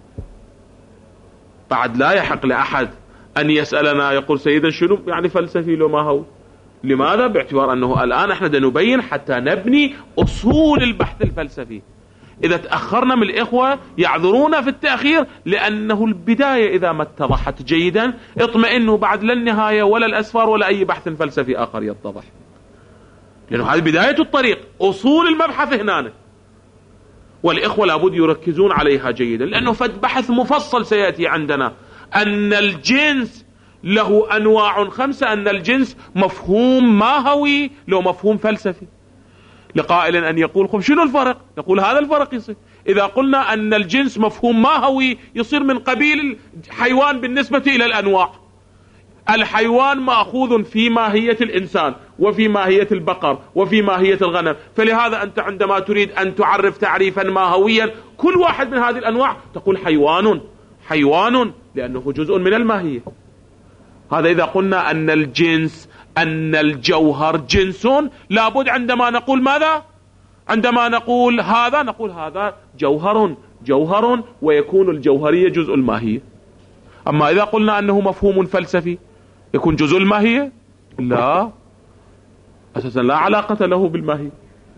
بعد لا يحق لأحد أن يسألنا يقول سيدا شنو يعني فلسفي لو ماهوي؟ لماذا؟ باعتبار أنه الآن احنا نبين حتى نبني أصول البحث الفلسفي. إذا تأخرنا من الإخوة يعذرونا في التأخير، لأنه البداية إذا ما اتضحت جيدا اطمئنوا بعد لا النهاية ولا الأسفار ولا أي بحث فلسفي آخر يتضح، لأنه هذه بداية الطريق، أصول المبحث هنا، والإخوة لابد يركزون عليها جيدا، لأنه فد بحث مفصل سيأتي عندنا أن الجنس له أنواع خمسة، أن الجنس مفهوم ماهوي لو مفهوم فلسفي. لقائل أن يقول خب شنو الفرق؟ نقول هذا الفرق يصير إذا قلنا أن الجنس مفهوم ماهوي يصير من قبيل الحيوان بالنسبة إلى الأنواع. الحيوان مأخوذ في ماهية الإنسان وفي ماهية البقر وفي ماهية الغنم، فلهذا أنت عندما تريد أن تعرف تعريفا ماهويا كل واحد من هذه الأنواع تقول حيوان حيوان لأنه جزء من الماهية. هذا إذا قلنا أن الجنس أن الجوهر جنس، لابد عندما نقول ماذا؟ عندما نقول هذا نقول هذا جوهر جوهر ويكون الجوهرية جزء الماهية. أما إذا قلنا أنه مفهوم فلسفي يكون جزء الماهية؟ لا، أساسا لا علاقة له بالماهية.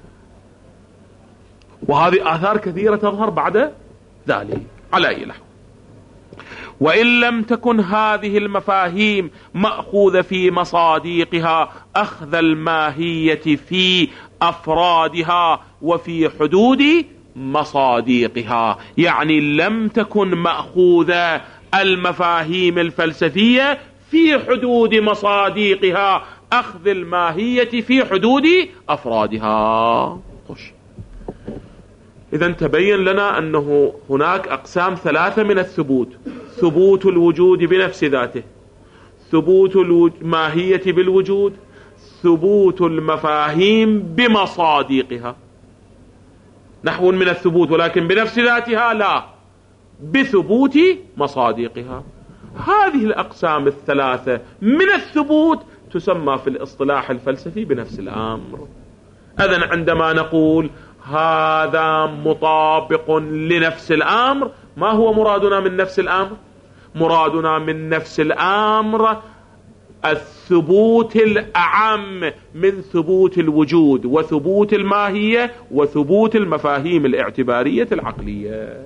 وهذه آثار كثيرة تظهر بعد ذلك. على أي نحو، وإن لم تكن هذه المفاهيم مأخوذة في مصادقها أخذ الماهية في أفرادها وفي حدود مصادقها، يعني لم تكن مأخوذة المفاهيم الفلسفية في حدود مصادقها، أخذ الماهية في حدود أفرادها. خش. إذن تبين لنا أنه هناك أقسام ثلاثة من الثبوت: ثبوت الوجود بنفس ذاته، ثبوت الماهية بالوجود، ثبوت المفاهيم بمصادقها. نحو من الثبوت ولكن بنفس ذاتها لا، بثبوت مصادقها. هذه الأقسام الثلاثة من الثبوت تسمى في الاصطلاح الفلسفي بنفس الأمر. إذن عندما نقول هذا مطابق لنفس الأمر، ما هو مرادنا من نفس الأمر؟ مرادنا من نفس الأمر الثبوت الأعم من ثبوت الوجود وثبوت الماهية وثبوت المفاهيم الاعتبارية العقلية.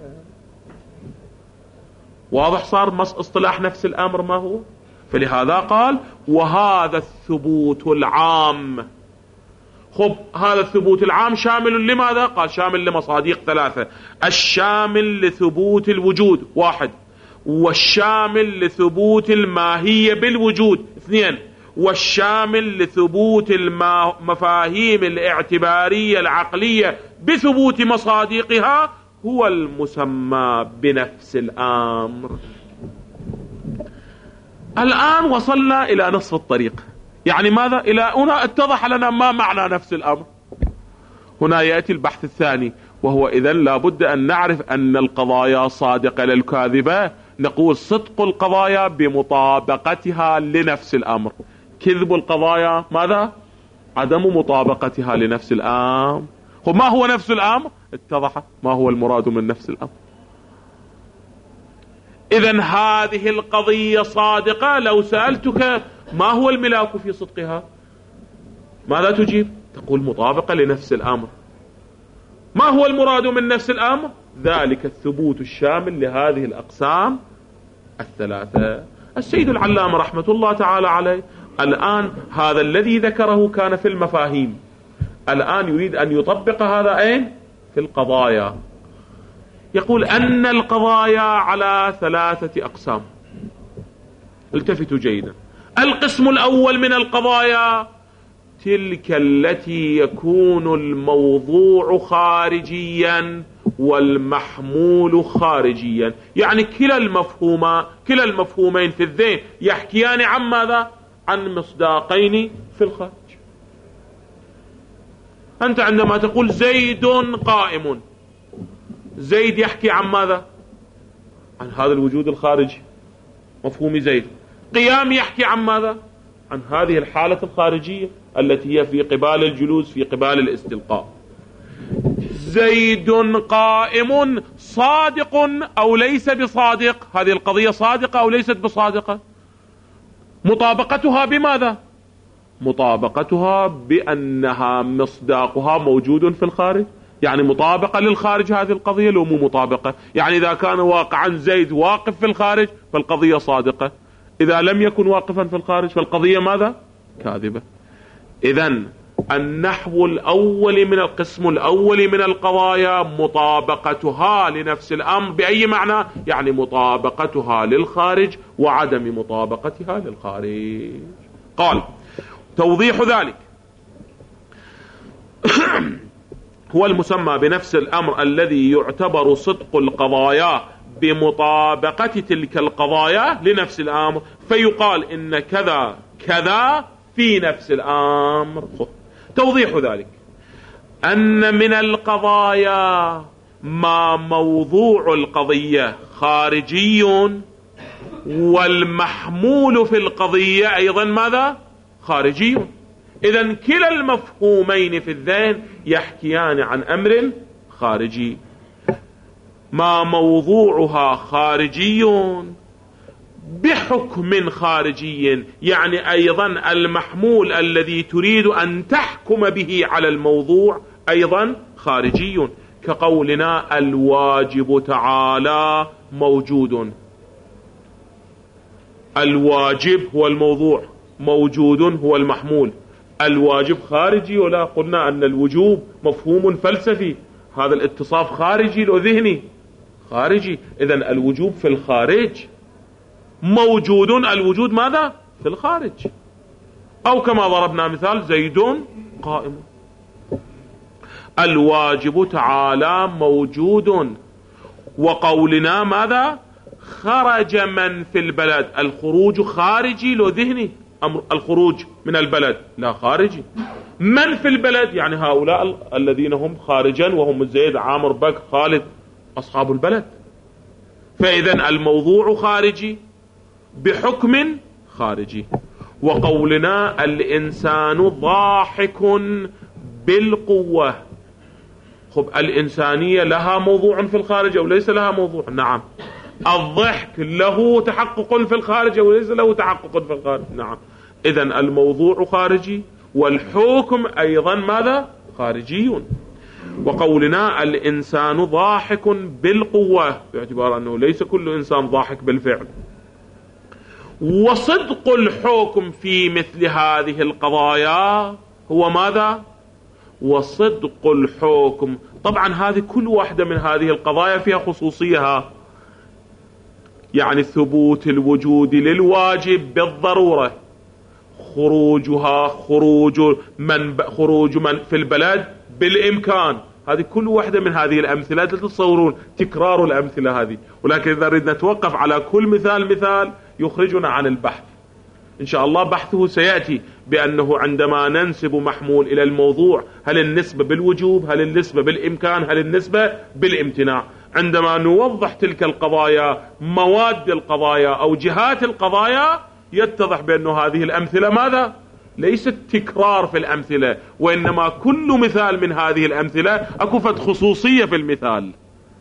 واضح صار مص اصطلاح نفس الأمر ما هو؟ فلهذا قال وهذا الثبوت العام. خب هذا الثبوت العام شامل لماذا؟ قال شامل لمصادق ثلاثة: الشامل لثبوت الوجود واحد، والشامل لثبوت الماهية بالوجود اثنين، والشامل لثبوت المفاهيم الاعتبارية العقلية بثبوت مصادقها هو المسمى بنفس الأمر. الآن وصلنا إلى نصف الطريق، يعني ماذا؟ إلى هنا اتضح لنا ما معنى نفس الأمر. هنا يأتي البحث الثاني، وهو إذن لابد أن نعرف أن القضايا صادقة للكاذبة. نقول صدق القضايا بمطابقتها لنفس الأمر. كذب القضايا ماذا؟ عدم مطابقتها لنفس الأمر. ما هو نفس الأمر؟ اتضح ما هو المراد من نفس الأمر. إذن هذه القضية صادقة. لو سألتك ما هو الملاك في صدقها، ماذا تجيب؟ تقول مطابقة لنفس الأمر. ما هو المراد من نفس الأمر؟ ذلك الثبوت الشامل لهذه الأقسام الثلاثة. السيد العلامة رحمة الله تعالى عليه الآن هذا الذي ذكره كان في المفاهيم، الآن يريد أن يطبق هذا أين؟ في القضايا. يقول أن القضايا على ثلاثة أقسام. التفتوا جيدا. القسم الأول من القضايا تلك التي يكون الموضوع خارجيا والمحمول خارجيا، يعني كلا المفهوما كلا المفهومين في الذهن يحكيان عن ماذا؟ عن مصداقين في الخارج. أنت عندما تقول زيد قائم، زيد يحكي عن ماذا؟ عن هذا الوجود الخارجي، مفهوم زيد. قيام يحكي عن ماذا؟ عن هذه الحالة الخارجية التي هي في قبال الجلوس، في قبال الاستلقاء. زيد قائم صادق أو ليس بصادق؟ هذه القضية صادقة أو ليست بصادقة؟ مطابقتها بماذا؟ مطابقتها بأنها مصداقها موجود في الخارج، يعني مطابقة للخارج. هذه القضية لو مو مطابقة، يعني إذا كان واقعا زيد واقف في الخارج فالقضية صادقة، إذا لم يكن واقفا في الخارج فالقضية ماذا؟ كاذبة. إذن النحو الأول من القسم الأول من القضايا مطابقتها لنفس الأمر بأي معنى؟ يعني مطابقتها للخارج وعدم مطابقتها للخارج. قال توضيح ذلك هو المسمى بنفس الأمر الذي يعتبر صدق القضايا بمطابقة تلك القضايا لنفس الأمر، فيقال إن كذا كذا في نفس الأمر. توضيح ذلك أن من القضايا ما موضوع القضية خارجي والمحمول في القضية أيضا ماذا؟ خارجي. إذن كلا المفهومين في الذهن يحكيان عن أمر خارجي. ما موضوعها خارجي بحكم خارجي، يعني أيضا المحمول الذي تريد أن تحكم به على الموضوع أيضا خارجي، كقولنا الواجب تعالى موجود. الواجب هو الموضوع، موجود هو المحمول. الواجب خارجي ولا قلنا أن الوجوب مفهوم فلسفي، هذا الاتصاف خارجي لو ذهني خارجي. إذن الوجوب في الخارج، موجود الوجود ماذا؟ في الخارج. أو كما ضربنا مثال زيد قائم. الواجب تعالى موجود، وقولنا ماذا؟ خرج من في البلد. الخروج خارجي لو ذهني، أمر الخروج من البلد لا خارجي. من في البلد يعني هؤلاء الذين هم خارجا وهم زيد عامر بك خالد أصحاب البلد. فإذا الموضوع خارجي بحكم خارجي. وقولنا الإنسان ضاحك بالقوة، خب الإنسانية لها موضوع في الخارج أو ليس لها موضوع؟ نعم. الضحك له تحقق في الخارج أو ليس له تحقق في الخارج؟ نعم. إذن الموضوع خارجي والحكم أيضا ماذا؟ خارجي. وقولنا الإنسان ضاحك بالقوة باعتبار أنه ليس كل إنسان ضاحك بالفعل. وصدق الحكم في مثل هذه القضايا هو ماذا؟ وصدق الحكم. طبعا هذه كل واحدة من هذه القضايا فيها خصوصيها، يعني ثبوت الوجود للواجب بالضرورة، خروجها خروج من خروج من في البلد بالإمكان. هذه كل واحدة من هذه الأمثلة تتصورون تكرار الأمثلة هذه، ولكن إذا ردنا نتوقف على كل مثال مثال يخرجنا عن البحث. إن شاء الله بحثه سيأتي بأنه عندما ننسب محمول إلى الموضوع هل النسبة بالوجوب، هل النسبة بالإمكان، هل النسبة بالامتناع. عندما نوضح تلك القضايا، مواد القضايا أو جهات القضايا، يتضح بأن هذه الأمثلة ماذا؟ ليست تكرار في الأمثلة، وإنما كل مثال من هذه الأمثلة أكفت خصوصية في المثال.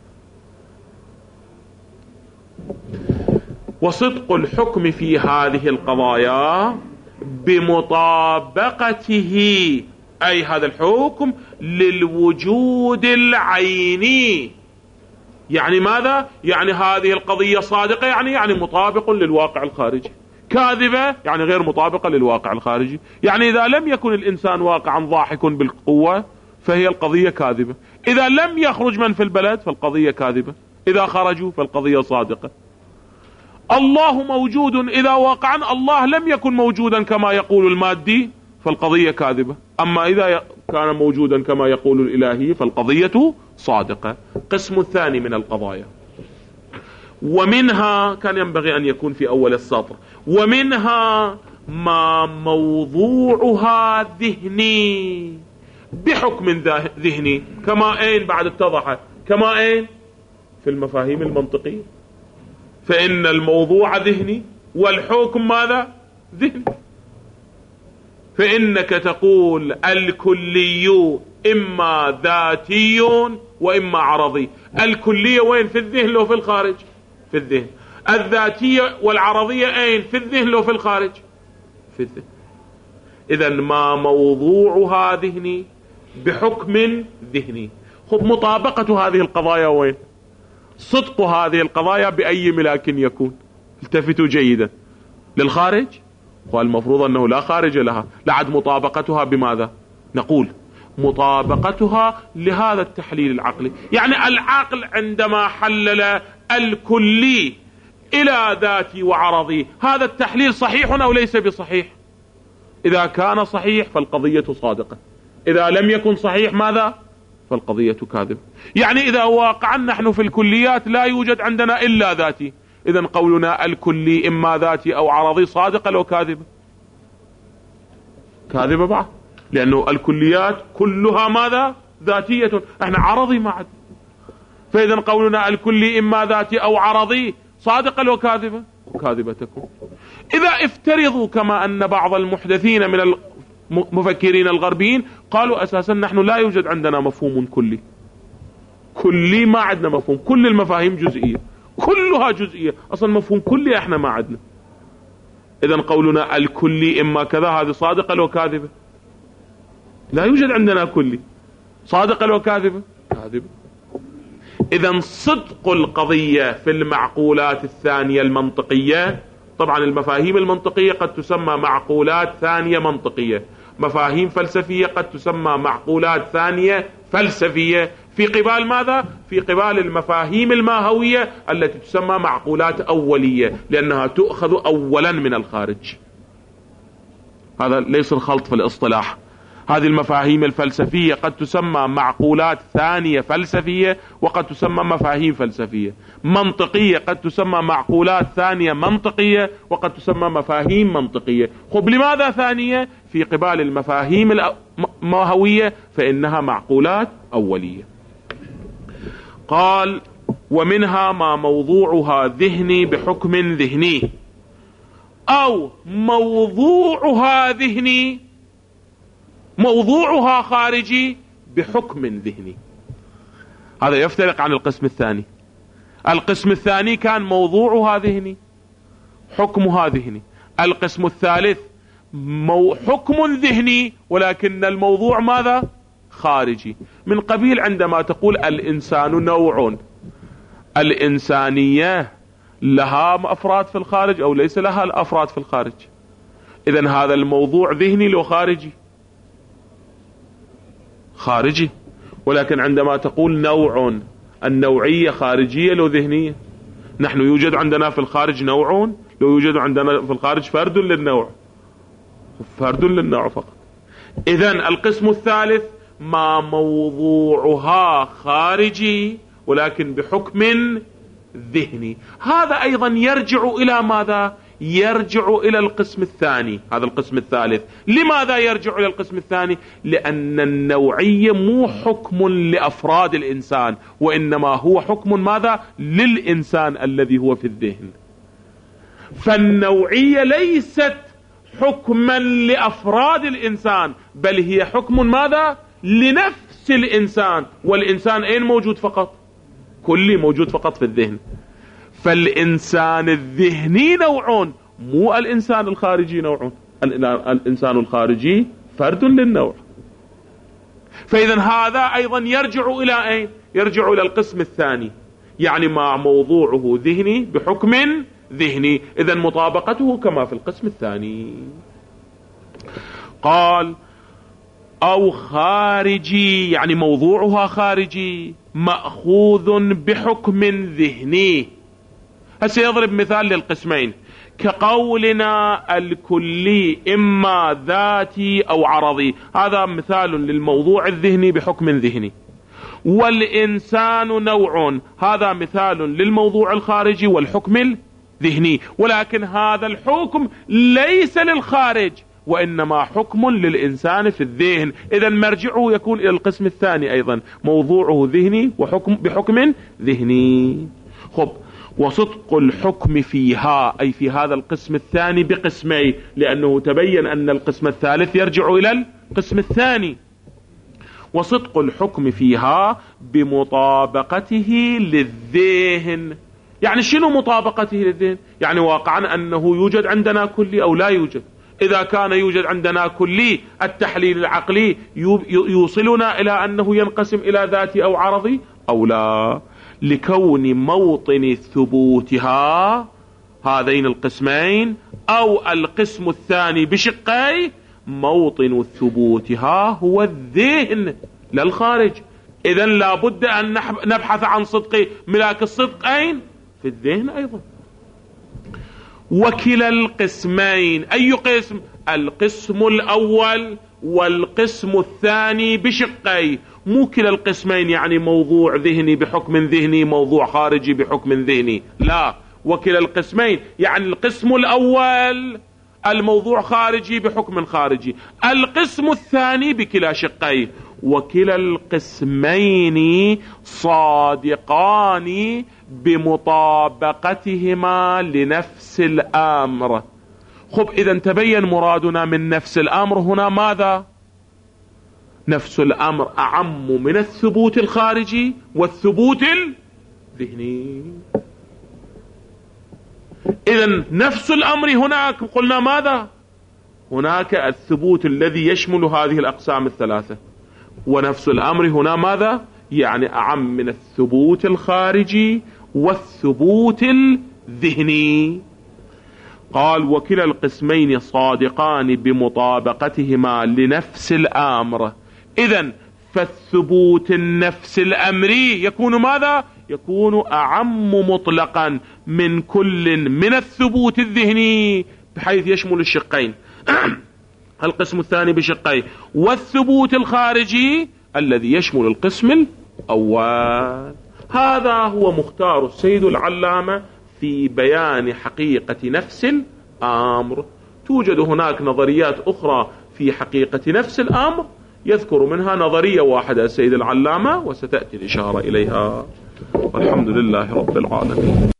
وصدق الحكم في هذه القضايا بمطابقته، أي هذا الحكم للوجود العيني. يعني ماذا؟ يعني هذه القضية صادقة، يعني يعني مطابق للواقع الخارجي. كاذبة يعني غير مطابقة للواقع الخارجي. يعني إذا لم يكن الإنسان واقعا ضاحك بالقوة فهي القضية كاذبة، إذا لم يخرج من في البلد فالقضية كاذبة، إذا خرجوا فالقضية صادقة. الله موجود، إذا واقعا الله لم يكن موجودا كما يقول المادي فالقضية كاذبة، أما إذا كان موجودا كما يقول الإلهي فالقضية صادقة. قسم الثاني من القضايا، ومنها كان ينبغي أن يكون في أول السطر، ومنها ما موضوعها ذهني بحكم ذهني. كما أين بعد اتضح؟ كما أين؟ في المفاهيم المنطقية، فإن الموضوع ذهني والحكم ماذا؟ ذهني. فإنك تقول الكلي إما ذاتي وإما عرضي. الكلية وين؟ في الذهن لو في الخارج؟ في الذهن. الذاتية والعرضية أين؟ في الذهن لو في الخارج؟ في الذهن. إذن ما موضوعها ذهني بحكم ذهني. خب مطابقة هذه القضايا وين؟ صدق هذه القضايا بأي ملاك يكون؟ التفتوا جيدا. للخارج؟ والمفروض أنه لا خارج لها. لعد مطابقتها بماذا؟ نقول مطابقتها لهذا التحليل العقلي. يعني العقل عندما حلل الكلي إلى ذاتي وعرضي، هذا التحليل صحيح أو ليس بصحيح؟ إذا كان صحيح فالقضية صادقة، إذا لم يكن صحيح ماذا؟ فالقضية كاذبة. يعني إذا واقعا نحن في الكليات لا يوجد عندنا إلا ذاتي، إذن قولنا الكلي إما ذاتي أو عرضي صادقة لو كاذبة؟ كاذبة بعد، لأنه الكليات كلها ماذا؟ ذاتية، احنا عرضي ما عد. فإذن قولنا الكلي إما ذاتي أو عرضي صادقة لو كاذبة؟ كاذبة تكون. إذا افترضوا كما أن بعض المحدثين من المفكرين الغربيين قالوا أساسا نحن لا يوجد عندنا مفهوم كلي، كلي ما عندنا مفهوم، كل المفاهيم جزئية، كلها جزئية، أصلا مفهوم كلي احنا ما عندنا. إذن قولنا الكلي إما كذا هذه صادقة لو كاذبة؟ لا يوجد عندنا كلي، صادقة لو كاذبة؟ كاذبة. إذن صدق القضية في المعقولات الثانية المنطقية، طبعا المفاهيم المنطقية قد تسمى معقولات ثانية منطقية، مفاهيم فلسفية قد تسمى معقولات ثانية فلسفية، في قبال ماذا؟ في قبال المفاهيم الماهوية التي تسمى معقولات أولية، لأنها تؤخذ أولا من الخارج. هذا ليس الخلط في الاصطلاح. هذه المفاهيم الفلسفية قد تسمى معقولات ثانية فلسفية، وقد تسمى مفاهيم فلسفية. منطقية قد تسمى معقولات ثانية منطقية، وقد تسمى مفاهيم منطقية. خب لماذا ثانية؟ في قبال المفاهيم الماهوية فإنها معقولات أولية. قال ومنها ما موضوعها ذهني بحكم ذهني، أو موضوعها ذهني موضوعها خارجي بحكم ذهني. هذا يفترق عن القسم الثاني. القسم الثاني كان موضوعها ذهني، حكمها ذهني. القسم الثالث مو حكم ذهني ولكن الموضوع ماذا؟ خارجي. من قبيل عندما تقول الإنسان نوع، الإنسانية لها أفراد في الخارج أو ليس لها الأفراد في الخارج؟ إذن هذا الموضوع ذهني لو خارجي؟ خارجي. ولكن عندما تقول نوع، النوعية خارجية لو ذهنية؟ نحن يوجد عندنا في الخارج نوع، لو يوجد عندنا في الخارج فرد للنوع، فرد للنوع فقط. إذن القسم الثالث ما موضوعها خارجي ولكن بحكم ذهني. هذا أيضا يرجع إلى ماذا؟ يرجع إلى القسم الثاني. هذا القسم الثالث لماذا يرجع إلى القسم الثاني؟ لأن النوعية مو حكم لأفراد الإنسان، وإنما هو حكم ماذا؟ للإنسان الذي هو في الذهن. فالنوعية ليست حكما لأفراد الإنسان، بل هي حكم ماذا؟ لنفس الإنسان. والإنسان أين موجود فقط؟ كلي، موجود فقط في الذهن. فالإنسان الذهني نوع، مو الإنسان الخارجي نوع. الإنسان الخارجي فرد للنوع. فإذا هذا أيضا يرجع إلى أين؟ يرجع إلى القسم الثاني، يعني مع موضوعه ذهني بحكم ذهني، إذا مطابقته كما في القسم الثاني. قال أو خارجي، يعني موضوعها خارجي مأخوذ بحكم ذهني. هسه يضرب مثال للقسمين، كقولنا الكلي إما ذاتي أو عرضي، هذا مثال للموضوع الذهني بحكم ذهني. والإنسان نوع، هذا مثال للموضوع الخارجي والحكم الذهني. ولكن هذا الحكم ليس للخارج، وإنما حكم للإنسان في الذهن. إذا مرجعه يكون إلى القسم الثاني أيضا، موضوعه ذهني وحكم بحكم ذهني. خب، وصدق الحكم فيها، أي في هذا القسم الثاني بقسمي، لأنه تبين أن القسم الثالث يرجع إلى القسم الثاني. وصدق الحكم فيها بمطابقته للذهن. يعني شنو مطابقته للذهن؟ يعني واقعا أنه يوجد عندنا كلي أو لا يوجد. إذا كان يوجد عندنا كلي، التحليل العقلي يوصلنا إلى أنه ينقسم إلى ذاتي أو عرضي أو لا، لكون موطن ثبوتها هذين القسمين أو القسم الثاني بشقي، موطن ثبوتها هو الذهن لا الخارج. إذا لابد أن نبحث عن صدق ملاك الصدق أين؟ في الذهن أيضا. وكلا القسمين، أي قسم؟ القسم الأول والقسم الثاني بشقي، مو كلا القسمين يعني موضوع ذهني بحكم ذهني، موضوع خارجي بحكم ذهني، لا. وكلا القسمين يعني القسم الأول الموضوع خارجي بحكم خارجي، القسم الثاني بكلا شقي. وكلا القسمين صادقان بمطابقتهما لنفس الأمر. خب، إذا تبين مرادنا من نفس الأمر هنا ماذا؟ نفس الأمر أعم من الثبوت الخارجي والثبوت الذهني. إذا نفس الأمر هناك قلنا ماذا؟ هناك الثبوت الذي يشمل هذه الأقسام الثلاثة، ونفس الأمر هنا ماذا؟ يعني أعم من الثبوت الخارجي والثبوت الذهني. قال وكلا القسمين صادقان بمطابقتهما لنفس الأمر. إذن فالثبوت النفس الأمري يكون ماذا؟ يكون أعم مطلقا من كل من الثبوت الذهني، بحيث يشمل الشقين القسم الثاني بشقيه، والثبوت الخارجي الذي يشمل القسم الأول. هذا هو مختار السيد العلامة في بيان حقيقة نفس الأمر. توجد هناك نظريات أخرى في حقيقة نفس الأمر، يذكر منها نظرية واحدة السيد العلامة وستأتي الإشارة إليها. والحمد لله رب العالمين.